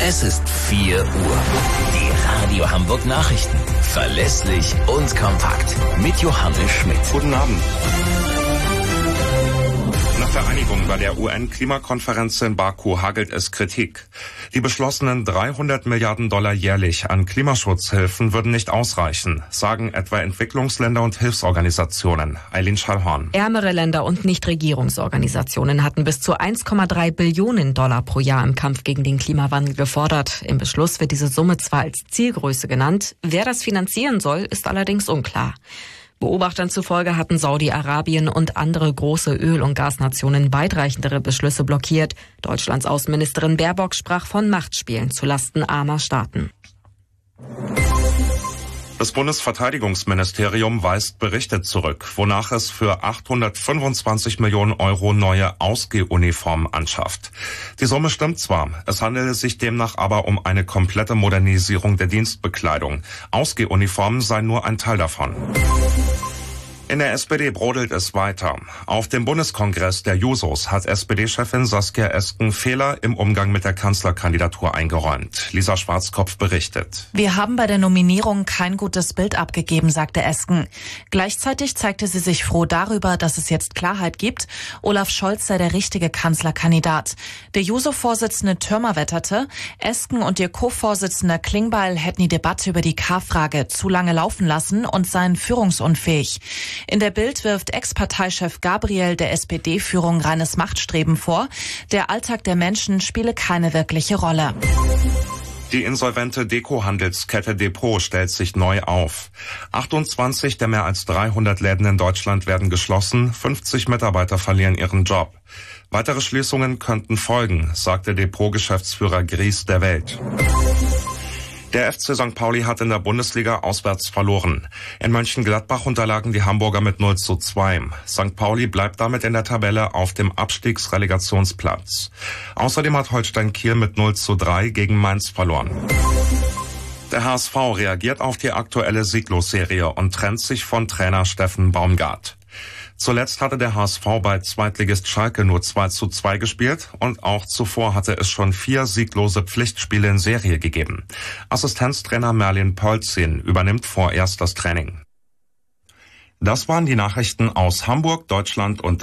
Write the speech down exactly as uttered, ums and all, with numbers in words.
Es ist vier Uhr. Die Radio Hamburg Nachrichten. Verlässlich und kompakt. Mit Johannes Schmidt. Guten Abend. Nach der Einigung bei der U N-Klimakonferenz in Baku hagelt es Kritik. Die beschlossenen dreihundert Milliarden Dollar jährlich an Klimaschutzhilfen würden nicht ausreichen, sagen etwa Entwicklungsländer und Hilfsorganisationen. Eileen Schallhorn. Ärmere Länder und Nichtregierungsorganisationen hatten bis zu eins Komma drei Billionen Dollar pro Jahr im Kampf gegen den Klimawandel gefordert. Im Beschluss wird diese Summe zwar als Zielgröße genannt, wer das finanzieren soll, ist allerdings unklar. Beobachtern zufolge hatten Saudi-Arabien und andere große Öl- und Gasnationen weitreichendere Beschlüsse blockiert. Deutschlands Außenministerin Baerbock sprach von Machtspielen zulasten armer Staaten. Das Bundesverteidigungsministerium weist Berichte zurück, wonach es für achthundertfünfundzwanzig Millionen Euro neue Ausgehuniformen anschafft. Die Summe stimmt zwar, es handele sich demnach aber um eine komplette Modernisierung der Dienstbekleidung. Ausgehuniformen seien nur ein Teil davon. In der S P D brodelt es weiter. Auf dem Bundeskongress der Jusos hat S P D-Chefin Saskia Esken Fehler im Umgang mit der Kanzlerkandidatur eingeräumt. Lisa Schwarzkopf berichtet. Wir haben bei der Nominierung kein gutes Bild abgegeben, sagte Esken. Gleichzeitig zeigte sie sich froh darüber, dass es jetzt Klarheit gibt. Olaf Scholz sei der richtige Kanzlerkandidat. Der Juso-Vorsitzende Thürmer wetterte, Esken und ihr Co-Vorsitzender Klingbeil hätten die Debatte über die K-Frage zu lange laufen lassen und seien führungsunfähig. In der Bild wirft Ex-Parteichef Gabriel der S P D-Führung reines Machtstreben vor. Der Alltag der Menschen spiele keine wirkliche Rolle. Die insolvente Deko-Handelskette Depot stellt sich neu auf. achtundzwanzig der mehr als dreihundert Läden in Deutschland werden geschlossen, fünfzig Mitarbeiter verlieren ihren Job. Weitere Schließungen könnten folgen, sagte Depot-Geschäftsführer Gries der Welt. Der F C Sankt Pauli hat in der Bundesliga auswärts verloren. In Mönchengladbach unterlagen die Hamburger mit null zu zwei. Sankt Pauli bleibt damit in der Tabelle auf dem Abstiegsrelegationsplatz. Außerdem hat Holstein Kiel mit null zu drei gegen Mainz verloren. Der H S V reagiert auf die aktuelle Sieglosserie und trennt sich von Trainer Steffen Baumgart. Zuletzt hatte der H S V bei Zweitligist Schalke nur zwei zu zwei gespielt und auch zuvor hatte es schon vier sieglose Pflichtspiele in Serie gegeben. Assistenztrainer Merlin Pölzin übernimmt vorerst das Training. Das waren die Nachrichten aus Hamburg, Deutschland und